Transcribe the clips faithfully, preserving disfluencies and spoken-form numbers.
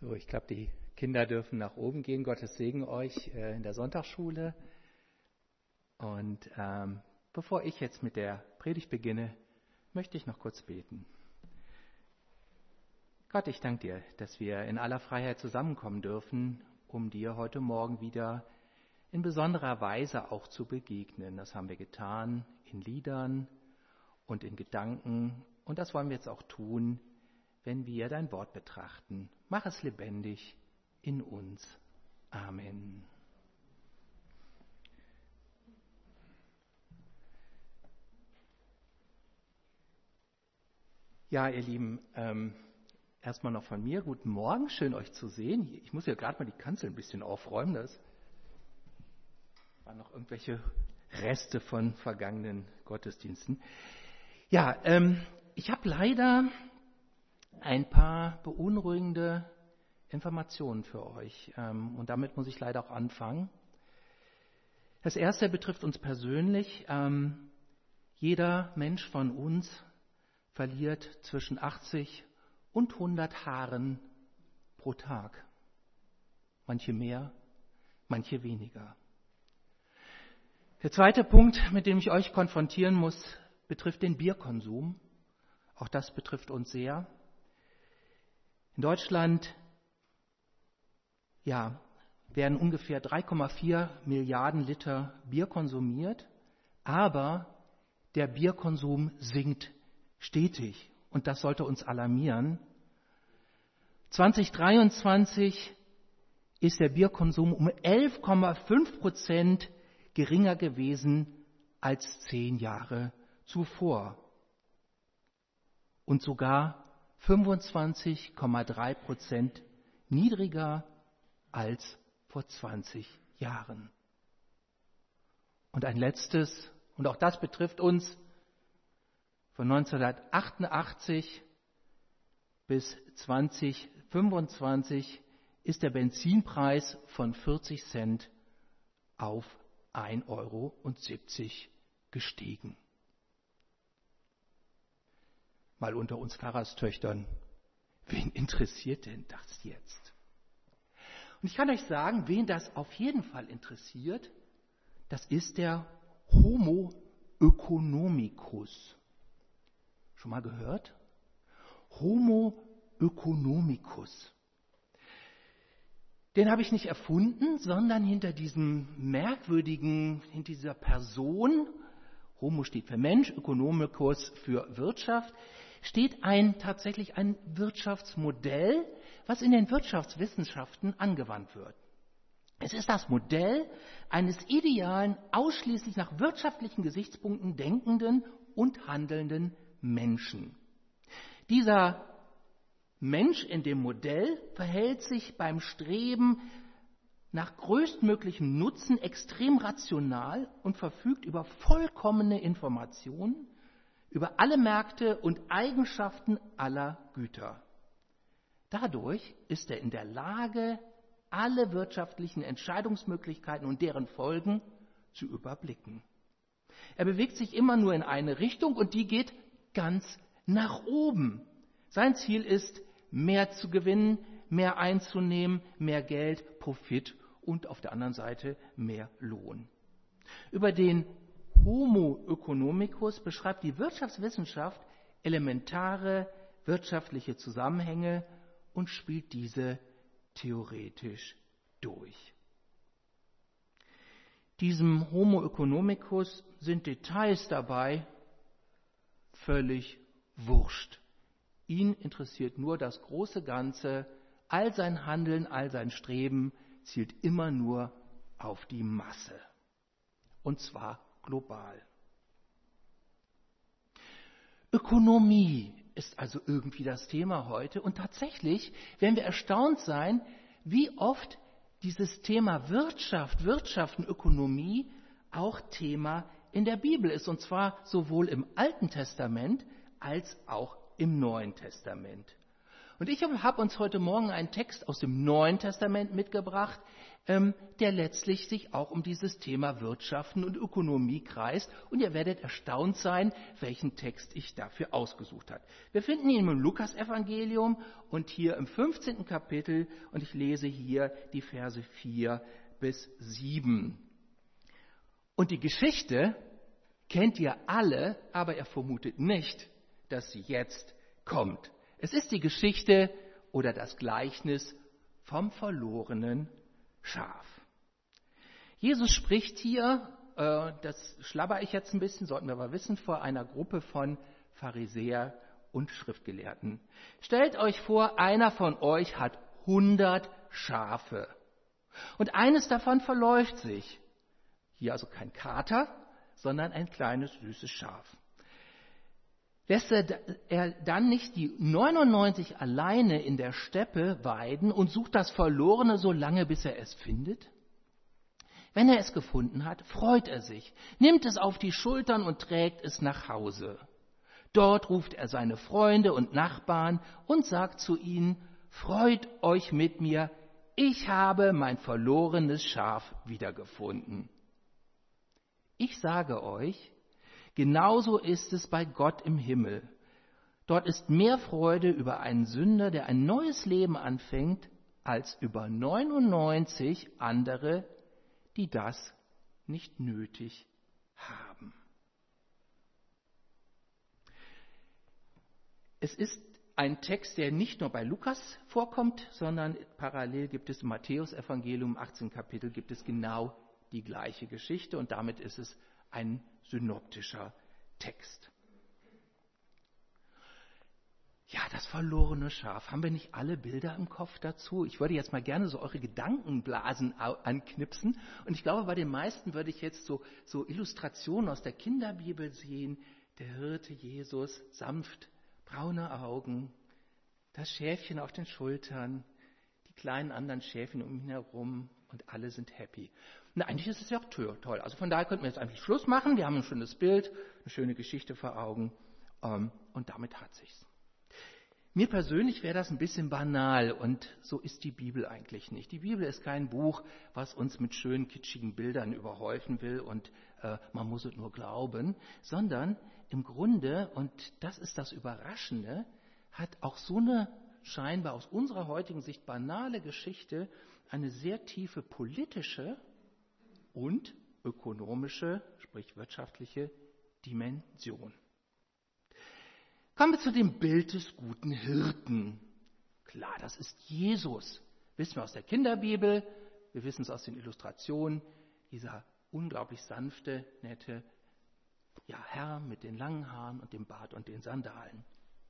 So, ich glaube, die Kinder dürfen nach oben gehen. Gottes Segen euch äh, in der Sonntagsschule. Und ähm, bevor ich jetzt mit der Predigt beginne, möchte ich noch kurz beten. Gott, ich danke dir, dass wir in aller Freiheit zusammenkommen dürfen, um dir heute Morgen wieder in besonderer Weise auch zu begegnen. Das haben wir getan in Liedern und in Gedanken. Und das wollen wir jetzt auch tun, wenn wir dein Wort betrachten. Mach es lebendig in uns. Amen. Ja, ihr Lieben, ähm, erstmal noch von mir. Guten Morgen, schön euch zu sehen. Ich muss ja gerade mal die Kanzel ein bisschen aufräumen. Das waren noch irgendwelche Reste von vergangenen Gottesdiensten. Ja, ähm, ich habe leider ein paar beunruhigende Informationen für euch. Ähm, und damit muss ich leider auch anfangen. Das erste betrifft uns persönlich. Ähm, jeder Mensch von uns verliert zwischen achtzig und hundert Haaren pro Tag. Manche mehr, manche weniger. Der zweite Punkt, mit dem ich euch konfrontieren muss, betrifft den Bierkonsum. Auch das betrifft uns sehr. In Deutschland ja, werden ungefähr drei Komma vier Milliarden Liter Bier konsumiert, aber der Bierkonsum sinkt stetig und das sollte uns alarmieren. zwanzig dreiundzwanzig ist der Bierkonsum um elf Komma fünf Prozent geringer gewesen als zehn Jahre zuvor und sogar fünfundzwanzig Komma drei Prozent niedriger als vor zwanzig Jahren. Und ein letztes, und auch das betrifft uns, von neunzehnhundertachtundachtzig bis zweitausendfünfundzwanzig ist der Benzinpreis von vierzig Cent auf ein Euro siebzig gestiegen. Mal unter uns Pfarrerstöchtern, wen interessiert denn das jetzt? Und ich kann euch sagen, wen das auf jeden Fall interessiert, das ist der Homo economicus. Schon mal gehört? Homo economicus. Den habe ich nicht erfunden, sondern hinter diesem merkwürdigen, hinter dieser Person, Homo steht für Mensch, Ökonomicus für Wirtschaft, steht ein tatsächlich ein Wirtschaftsmodell, was in den Wirtschaftswissenschaften angewandt wird. Es ist das Modell eines idealen, ausschließlich nach wirtschaftlichen Gesichtspunkten denkenden und handelnden Menschen. Dieser Mensch in dem Modell verhält sich beim Streben nach größtmöglichem Nutzen extrem rational und verfügt über vollkommene Informationen über alle Märkte und Eigenschaften aller Güter. Dadurch ist er in der Lage, alle wirtschaftlichen Entscheidungsmöglichkeiten und deren Folgen zu überblicken. Er bewegt sich immer nur in eine Richtung und die geht ganz nach oben. Sein Ziel ist, mehr zu gewinnen, mehr einzunehmen, mehr Geld, Profit und auf der anderen Seite mehr Lohn. Über den Homo economicus beschreibt die Wirtschaftswissenschaft elementare wirtschaftliche Zusammenhänge und spielt diese theoretisch durch. Diesem Homo economicus sind Details dabei völlig wurscht. Ihn interessiert nur das große Ganze, all sein Handeln, all sein Streben zielt immer nur auf die Masse. Und zwar global. Ökonomie ist also irgendwie das Thema heute. Und tatsächlich werden wir erstaunt sein, wie oft dieses Thema Wirtschaft, Wirtschaft und Ökonomie auch Thema in der Bibel ist. Und zwar sowohl im Alten Testament als auch im Neuen Testament. Und ich habe uns heute Morgen einen Text aus dem Neuen Testament mitgebracht, ähm, der letztlich sich auch um dieses Thema Wirtschaften und Ökonomie kreist. Und ihr werdet erstaunt sein, welchen Text ich dafür ausgesucht habe. Wir finden ihn im Lukas-Evangelium und hier im fünfzehnten Kapitel. Und ich lese hier die Verse vier bis sieben. Und die Geschichte kennt ihr alle, aber ihr vermutet nicht, dass sie jetzt kommt. Es ist die Geschichte oder das Gleichnis vom verlorenen Schaf. Jesus spricht hier, äh, das schlabber ich jetzt ein bisschen, sollten wir aber wissen, vor einer Gruppe von Pharisäer und Schriftgelehrten. Stellt euch vor, einer von euch hat hundert Schafe und eines davon verläuft sich. Hier also kein Kater, sondern ein kleines, süßes Schaf. Lässt er dann nicht die neunundneunzig alleine in der Steppe weiden und sucht das Verlorene so lange, bis er es findet? Wenn er es gefunden hat, freut er sich, nimmt es auf die Schultern und trägt es nach Hause. Dort ruft er seine Freunde und Nachbarn und sagt zu ihnen, freut euch mit mir, ich habe mein verlorenes Schaf wiedergefunden. Ich sage euch, genauso ist es bei Gott im Himmel. Dort ist mehr Freude über einen Sünder, der ein neues Leben anfängt, als über neunundneunzig andere, die das nicht nötig haben. Es ist ein Text, der nicht nur bei Lukas vorkommt, sondern parallel gibt es im Matthäus-Evangelium, achtzehn Kapitel, gibt es genau die gleiche Geschichte und damit ist es ein synoptischer Text. Ja, das verlorene Schaf. Haben wir nicht alle Bilder im Kopf dazu? Ich würde jetzt mal gerne so eure Gedankenblasen anknipsen. Und ich glaube, bei den meisten würde ich jetzt so, so Illustrationen aus der Kinderbibel sehen. Der Hirte Jesus, sanft, braune Augen, das Schäfchen auf den Schultern, die kleinen anderen Schäfchen um ihn herum und alle sind happy. Und eigentlich ist es ja auch toll. Also von daher könnten wir jetzt eigentlich Schluss machen. Wir haben ein schönes Bild, eine schöne Geschichte vor Augen ähm, und damit hat sich's. Mir persönlich wäre das ein bisschen banal und so ist die Bibel eigentlich nicht. Die Bibel ist kein Buch, was uns mit schönen, kitschigen Bildern überhäufen will und äh, man muss es nur glauben, sondern im Grunde, und das ist das Überraschende, hat auch so eine scheinbar aus unserer heutigen Sicht banale Geschichte eine sehr tiefe politische und ökonomische, sprich wirtschaftliche Dimension. Kommen wir zu dem Bild des guten Hirten. Klar, das ist Jesus. Wissen wir aus der Kinderbibel, wir wissen es aus den Illustrationen, dieser unglaublich sanfte, nette ja, Herr mit den langen Haaren und dem Bart und den Sandalen.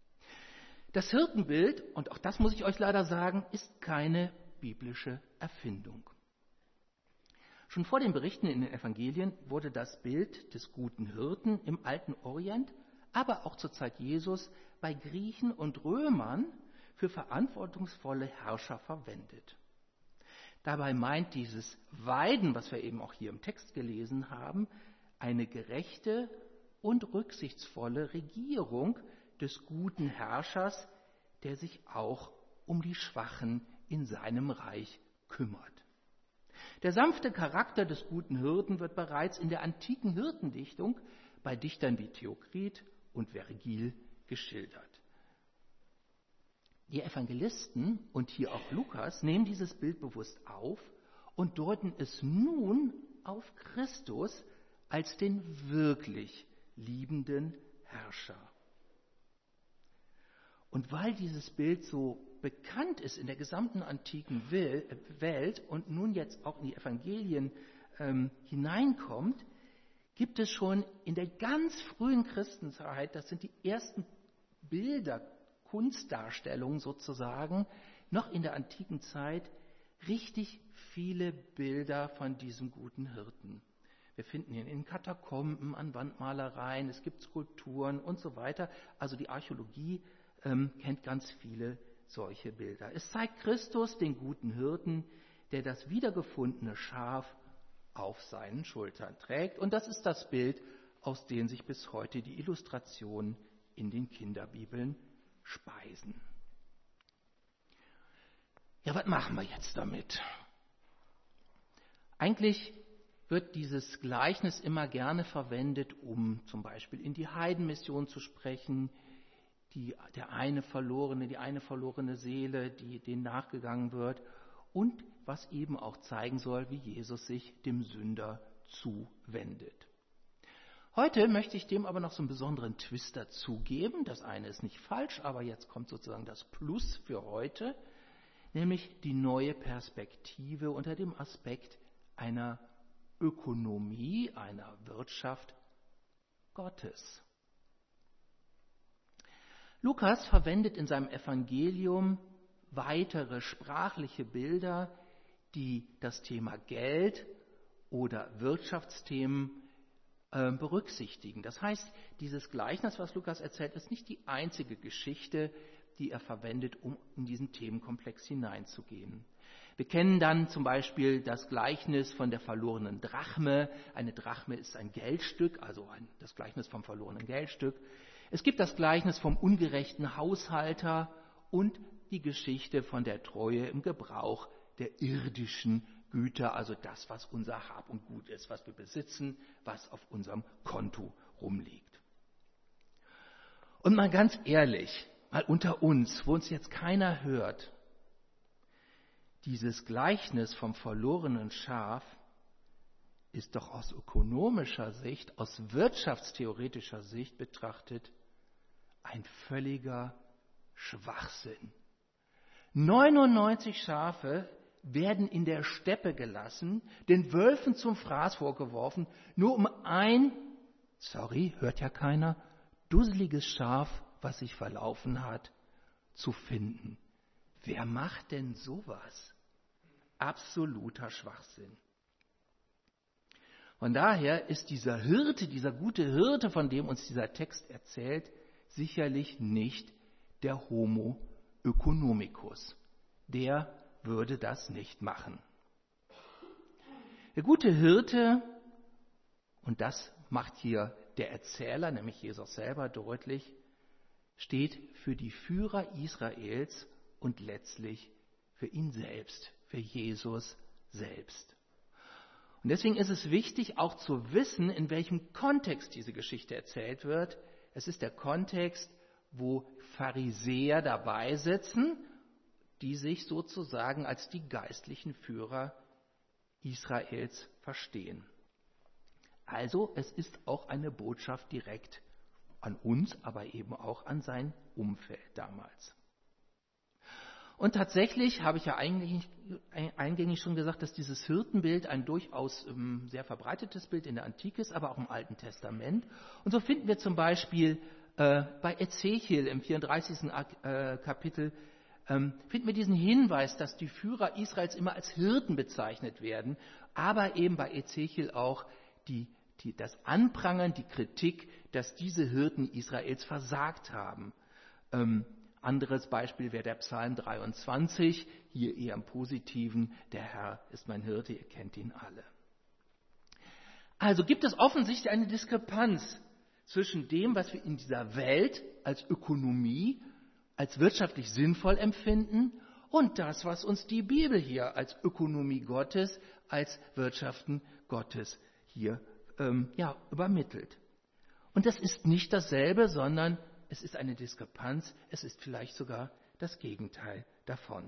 Das Hirtenbild, und auch das muss ich euch leider sagen, ist keine biblische Erfindung. Schon vor den Berichten in den Evangelien wurde das Bild des guten Hirten im alten Orient, aber auch zur Zeit Jesus bei Griechen und Römern für verantwortungsvolle Herrscher verwendet. Dabei meint dieses Weiden, was wir eben auch hier im Text gelesen haben, eine gerechte und rücksichtsvolle Regierung des guten Herrschers, der sich auch um die Schwachen in seinem Reich kümmert. Der sanfte Charakter des guten Hirten wird bereits in der antiken Hirtendichtung bei Dichtern wie Theokrit und Vergil geschildert. Die Evangelisten und hier auch Lukas nehmen dieses Bild bewusst auf und deuten es nun auf Christus als den wirklich liebenden Herrscher. Und weil dieses Bild so bekannt ist in der gesamten antiken Welt und nun jetzt auch in die Evangelien ähm, hineinkommt, gibt es schon in der ganz frühen Christenzeit, das sind die ersten Bilder, Kunstdarstellungen sozusagen, noch in der antiken Zeit, richtig viele Bilder von diesem guten Hirten. Wir finden ihn in Katakomben, an Wandmalereien, es gibt Skulpturen und so weiter. Also die Archäologie ähm, kennt ganz viele solche Bilder. Es zeigt Christus, den guten Hirten, der das wiedergefundene Schaf auf seinen Schultern trägt. Und das ist das Bild, aus dem sich bis heute die Illustrationen in den Kinderbibeln speisen. Ja, was machen wir jetzt damit? Eigentlich wird dieses Gleichnis immer gerne verwendet, um zum Beispiel in die Heidenmission zu sprechen, die, der eine verlorene, die eine verlorene Seele, die denen nachgegangen wird und was eben auch zeigen soll, wie Jesus sich dem Sünder zuwendet. Heute möchte ich dem aber noch so einen besonderen Twist dazugeben. Das eine ist nicht falsch, aber jetzt kommt sozusagen das Plus für heute, nämlich die neue Perspektive unter dem Aspekt einer Ökonomie, einer Wirtschaft Gottes. Lukas verwendet in seinem Evangelium weitere sprachliche Bilder, die das Thema Geld oder Wirtschaftsthemen äh, berücksichtigen. Das heißt, dieses Gleichnis, was Lukas erzählt, ist nicht die einzige Geschichte, die er verwendet, um in diesen Themenkomplex hineinzugehen. Wir kennen dann zum Beispiel das Gleichnis von der verlorenen Drachme. Eine Drachme ist ein Geldstück, also ein, das Gleichnis vom verlorenen Geldstück. Es gibt das Gleichnis vom ungerechten Haushalter und die Geschichte von der Treue im Gebrauch der irdischen Güter, also das, was unser Hab und Gut ist, was wir besitzen, was auf unserem Konto rumliegt. Und mal ganz ehrlich, mal unter uns, wo uns jetzt keiner hört, dieses Gleichnis vom verlorenen Schaf ist doch aus ökonomischer Sicht, aus wirtschaftstheoretischer Sicht betrachtet, ein völliger Schwachsinn. neunundneunzig Schafe werden in der Steppe gelassen, den Wölfen zum Fraß vorgeworfen, nur um ein, sorry, hört ja keiner, dusseliges Schaf, was sich verlaufen hat, zu finden. Wer macht denn sowas? Absoluter Schwachsinn. Von daher ist dieser Hirte, dieser gute Hirte, von dem uns dieser Text erzählt, sicherlich nicht der Homo economicus. Der würde das nicht machen. Der gute Hirte, und das macht hier der Erzähler, nämlich Jesus selber, deutlich, steht für die Führer Israels und letztlich für ihn selbst, für Jesus selbst. Und deswegen ist es wichtig, auch zu wissen, in welchem Kontext diese Geschichte erzählt wird. Es ist der Kontext, wo Pharisäer dabei sitzen, die sich sozusagen als die geistlichen Führer Israels verstehen. Also es ist auch eine Botschaft direkt an uns, aber eben auch an sein Umfeld damals. Und tatsächlich habe ich ja eigentlich eingängig schon gesagt, dass dieses Hirtenbild ein durchaus ähm, sehr verbreitetes Bild in der Antike ist, aber auch im Alten Testament. Und so finden wir zum Beispiel äh, bei Ezechiel im vierunddreißigsten Äh, Kapitel, ähm, finden wir diesen Hinweis, dass die Führer Israels immer als Hirten bezeichnet werden, aber eben bei Ezechiel auch die, die, das Anprangern, die Kritik, dass diese Hirten Israels versagt haben. Ähm, Anderes Beispiel wäre der Psalm dreiundzwanzig, hier eher im Positiven, der Herr ist mein Hirte, ihr kennt ihn alle. Also gibt es offensichtlich eine Diskrepanz zwischen dem, was wir in dieser Welt als Ökonomie, als wirtschaftlich sinnvoll empfinden und das, was uns die Bibel hier als Ökonomie Gottes, als Wirtschaften Gottes hier ähm, ja, übermittelt. Und das ist nicht dasselbe, sondern es ist eine Diskrepanz, es ist vielleicht sogar das Gegenteil davon.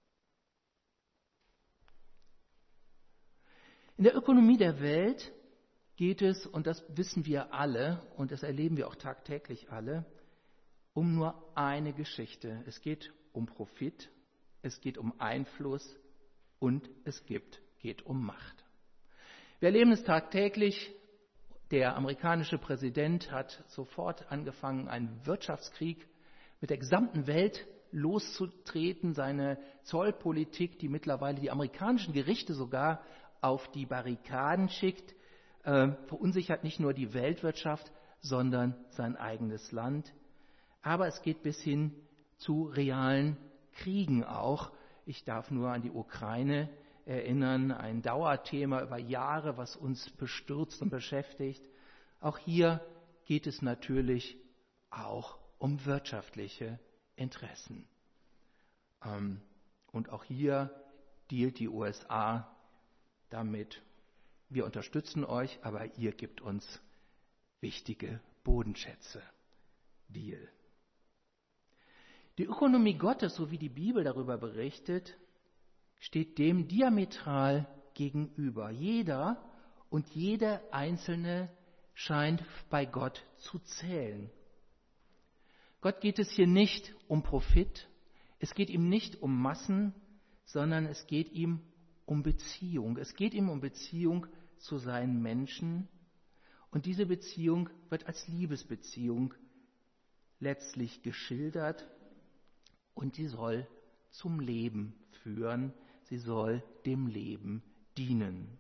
In der Ökonomie der Welt geht es, und das wissen wir alle, und das erleben wir auch tagtäglich alle, um nur eine Geschichte. Es geht um Profit, es geht um Einfluss und es gibt, geht um Macht. Wir erleben es tagtäglich. Der amerikanische Präsident hat sofort angefangen, einen Wirtschaftskrieg mit der gesamten Welt loszutreten. Seine Zollpolitik, die mittlerweile die amerikanischen Gerichte sogar auf die Barrikaden schickt, äh, verunsichert nicht nur die Weltwirtschaft, sondern sein eigenes Land. Aber es geht bis hin zu realen Kriegen auch. Ich darf nur an die Ukraine erinnern, ein Dauerthema über Jahre, was uns bestürzt und beschäftigt. Auch hier geht es natürlich auch um wirtschaftliche Interessen. Und auch hier dealt die U S A damit. Wir unterstützen euch, aber ihr gebt uns wichtige Bodenschätze. Deal. Die Ökonomie Gottes, so wie die Bibel darüber berichtet, steht dem diametral gegenüber. Jeder und jede Einzelne scheint bei Gott zu zählen. Gott geht es hier nicht um Profit, es geht ihm nicht um Massen, sondern es geht ihm um Beziehung. Es geht ihm um Beziehung zu seinen Menschen und diese Beziehung wird als Liebesbeziehung letztlich geschildert und sie soll zum Leben führen, sie soll dem Leben dienen.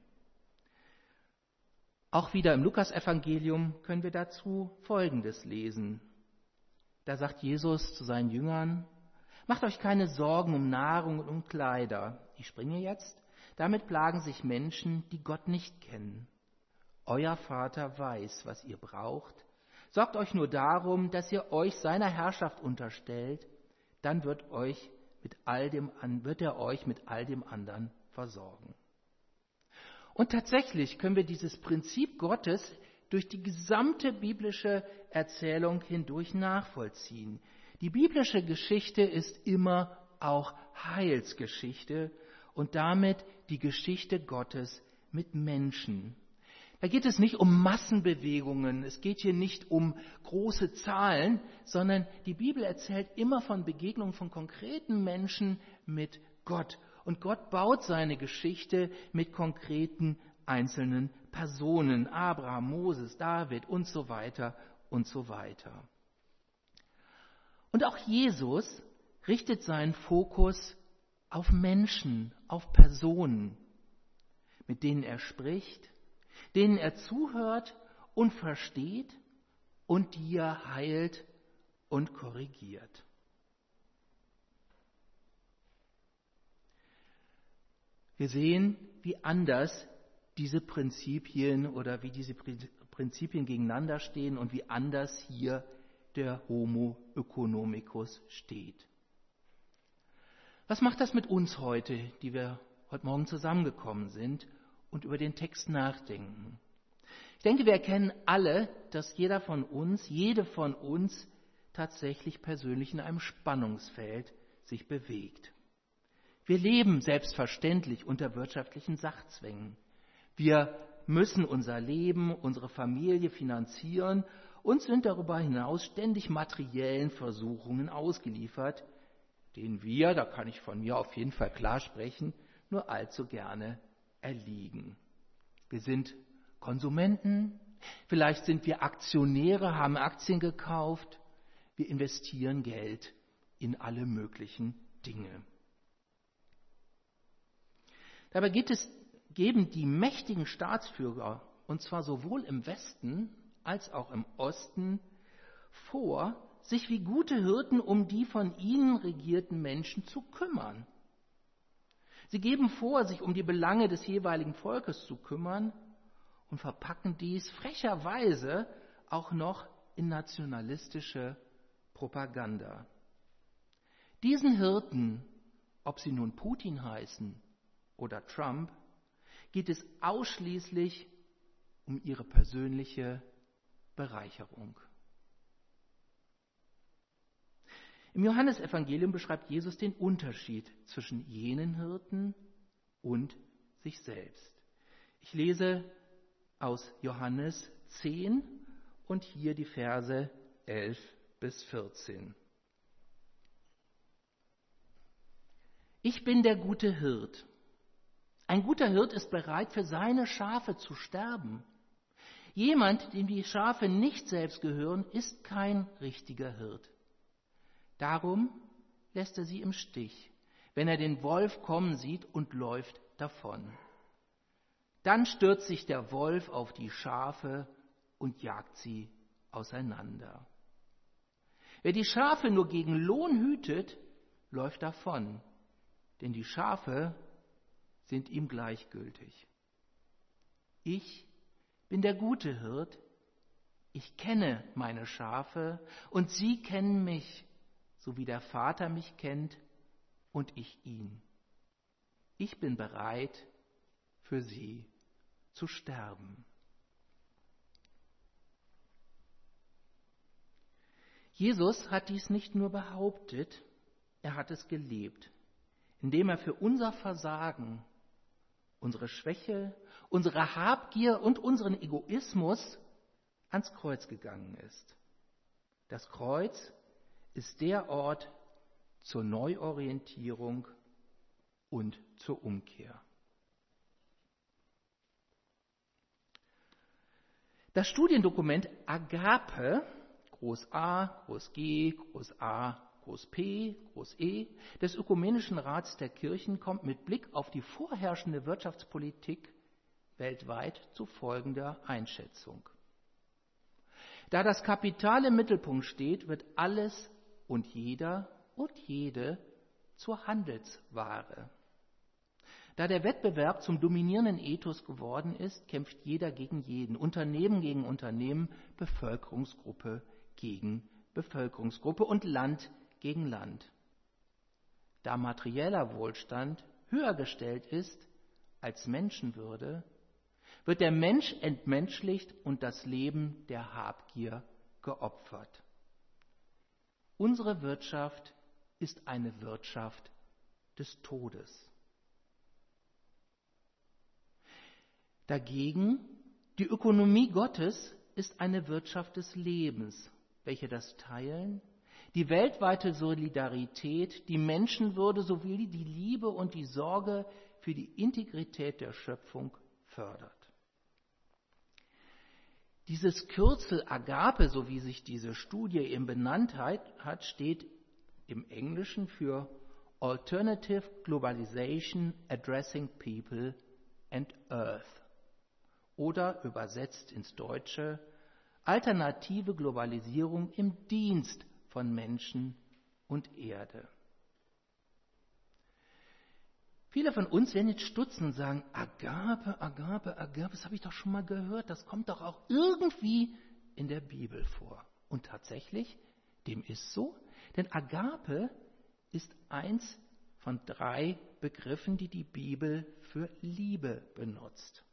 Auch wieder im Lukasevangelium können wir dazu Folgendes lesen. Da sagt Jesus zu seinen Jüngern: Macht euch keine Sorgen um Nahrung und um Kleider. Ich springe jetzt. Damit plagen sich Menschen, die Gott nicht kennen. Euer Vater weiß, was ihr braucht. Sorgt euch nur darum, dass ihr euch seiner Herrschaft unterstellt. Dann wird, euch mit all dem, wird er euch mit all dem anderen versorgen. Und tatsächlich können wir dieses Prinzip Gottes durch die gesamte biblische Erzählung hindurch nachvollziehen. Die biblische Geschichte ist immer auch Heilsgeschichte und damit die Geschichte Gottes mit Menschen. Da geht es nicht um Massenbewegungen, es geht hier nicht um große Zahlen, sondern die Bibel erzählt immer von Begegnungen von konkreten Menschen mit Gott. Und Gott baut seine Geschichte mit konkreten einzelnen Personen, Abraham, Moses, David und so weiter und so weiter. Und auch Jesus richtet seinen Fokus auf Menschen, auf Personen, mit denen er spricht, denen er zuhört und versteht und die er heilt und korrigiert. Wir sehen, wie anders diese Prinzipien oder wie diese Prinzipien gegeneinander stehen und wie anders hier der Homo economicus steht. Was macht das mit uns heute, die wir heute Morgen zusammengekommen sind und über den Text nachdenken? Ich denke, wir erkennen alle, dass jeder von uns, jede von uns tatsächlich persönlich in einem Spannungsfeld sich bewegt. Wir leben selbstverständlich unter wirtschaftlichen Sachzwängen. Wir müssen unser Leben, unsere Familie finanzieren und sind darüber hinaus ständig materiellen Versuchungen ausgeliefert, denen wir, da kann ich von mir auf jeden Fall klar sprechen, nur allzu gerne erliegen. Wir sind Konsumenten, vielleicht sind wir Aktionäre, haben Aktien gekauft, wir investieren Geld in alle möglichen Dinge. Dabei geht es, geben die mächtigen Staatsführer, und zwar sowohl im Westen als auch im Osten, vor, sich wie gute Hirten um die von ihnen regierten Menschen zu kümmern. Sie geben vor, sich um die Belange des jeweiligen Volkes zu kümmern und verpacken dies frecherweise auch noch in nationalistische Propaganda. Diesen Hirten, ob sie nun Putin heißen oder Trump, geht es ausschließlich um ihre persönliche Bereicherung. Im Johannesevangelium beschreibt Jesus den Unterschied zwischen jenen Hirten und sich selbst. Ich lese aus Johannes zehn und hier die Verse elf bis vierzehn. Ich bin der gute Hirt. Ein guter Hirt ist bereit, für seine Schafe zu sterben. Jemand, dem die Schafe nicht selbst gehören, ist kein richtiger Hirt. Darum lässt er sie im Stich, wenn er den Wolf kommen sieht und läuft davon. Dann stürzt sich der Wolf auf die Schafe und jagt sie auseinander. Wer die Schafe nur gegen Lohn hütet, läuft davon, denn die Schafe sind ihm gleichgültig. Ich bin der gute Hirt, ich kenne meine Schafe und sie kennen mich, so wie der Vater mich kennt und ich ihn. ich bin bereit, für sie zu sterben. Jesus hat dies nicht nur behauptet, er hat es gelebt, indem er für unser Versagen, unsere Schwäche, unsere Habgier und unseren Egoismus ans Kreuz gegangen ist. Das Kreuz ist der Ort zur Neuorientierung und zur Umkehr. Das Studiendokument Agape, Groß A, Groß G, Groß A, Groß P, Groß E, des Ökumenischen Rats der Kirchen kommt mit Blick auf die vorherrschende Wirtschaftspolitik weltweit zu folgender Einschätzung. Da das Kapital im Mittelpunkt steht, wird alles und jeder und jede zur Handelsware. Da der Wettbewerb zum dominierenden Ethos geworden ist, kämpft jeder gegen jeden, Unternehmen gegen Unternehmen, Bevölkerungsgruppe gegen Bevölkerungsgruppe und Land gegen Land. Da materieller Wohlstand höher gestellt ist als Menschenwürde, wird der Mensch entmenschlicht und das Leben der Habgier geopfert. Unsere Wirtschaft ist eine Wirtschaft des Todes. Dagegen, die Ökonomie Gottes ist eine Wirtschaft des Lebens, welche das Teilen, die weltweite Solidarität, die Menschenwürde sowie die Liebe und die Sorge für die Integrität der Schöpfung fördert. Dieses Kürzel Agape, so wie sich diese Studie eben benannt hat, steht im Englischen für Alternative Globalization Addressing People and Earth oder übersetzt ins Deutsche Alternative Globalisierung im Dienst von Menschen und Erde. Viele von uns werden jetzt stutzen und sagen, Agape, Agape, Agape, das habe ich doch schon mal gehört, das kommt doch auch irgendwie in der Bibel vor. Und tatsächlich, dem ist so, denn Agape ist eins von drei Begriffen, die die Bibel für Liebe benutzt.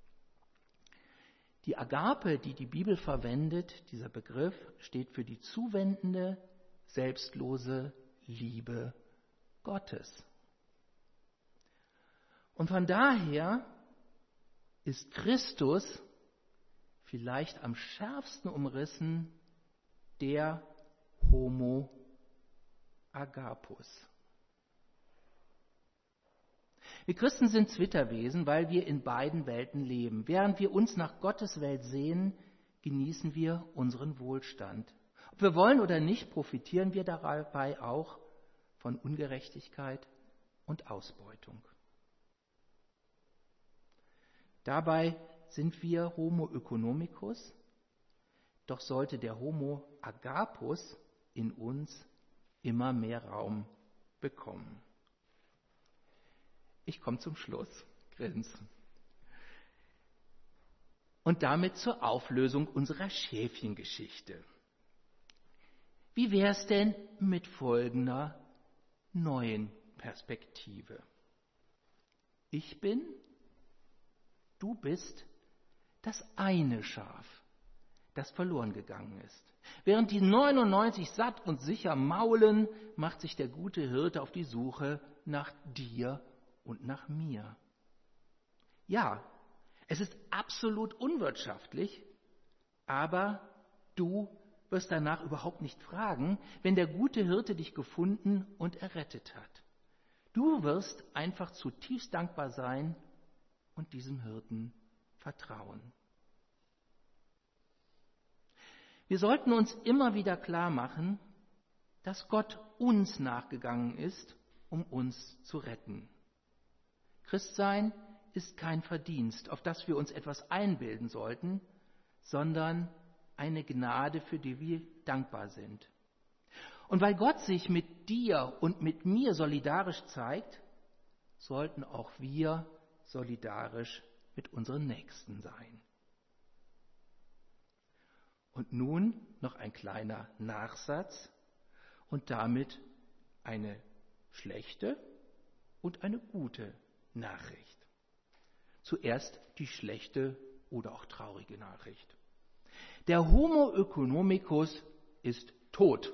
Die Agape, die die Bibel verwendet, dieser Begriff, steht für die zuwendende, selbstlose Liebe Gottes. Und von daher ist Christus vielleicht am schärfsten umrissen der Homo Agapus. Wir Christen sind Zwitterwesen, weil wir in beiden Welten leben. Während wir uns nach Gottes Welt sehen, genießen wir unseren Wohlstand. Ob wir wollen oder nicht, profitieren wir dabei auch von Ungerechtigkeit und Ausbeutung. Dabei sind wir Homo economicus, doch sollte der Homo Agapus in uns immer mehr Raum bekommen. Ich komme zum Schluss, Grinsen. Und damit zur Auflösung unserer Schäfchengeschichte. Wie wäre es denn mit folgender neuen Perspektive? Ich bin, du bist das eine Schaf, das verloren gegangen ist. Während die neunundneunzig satt und sicher maulen, macht sich der gute Hirte auf die Suche nach dir und nach mir. Ja, es ist absolut unwirtschaftlich, aber du wirst danach überhaupt nicht fragen, wenn der gute Hirte dich gefunden und errettet hat. Du wirst einfach zutiefst dankbar sein und diesem Hirten vertrauen. Wir sollten uns immer wieder klar machen, dass Gott uns nachgegangen ist, um uns zu retten. Christsein ist kein Verdienst, auf das wir uns etwas einbilden sollten, sondern eine Gnade, für die wir dankbar sind. Und weil Gott sich mit dir und mit mir solidarisch zeigt, sollten auch wir solidarisch mit unseren Nächsten sein. Und nun noch ein kleiner Nachsatz und damit eine schlechte und eine gute Nachricht. Zuerst die schlechte oder auch traurige Nachricht. Der Homo economicus ist tot.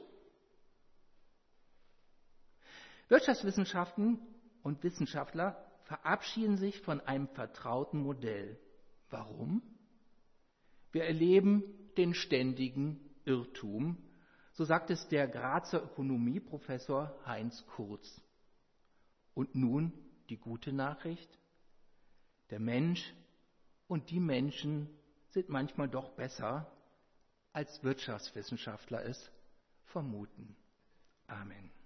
Wirtschaftswissenschaften und Wissenschaftler verabschieden sich von einem vertrauten Modell. Warum? Wir erleben den ständigen Irrtum, so sagt es der Grazer Ökonomieprofessor Heinz Kurz. Und nun die gute Nachricht: Der Mensch und die Menschen sind manchmal doch besser, als Wirtschaftswissenschaftler es vermuten. Amen.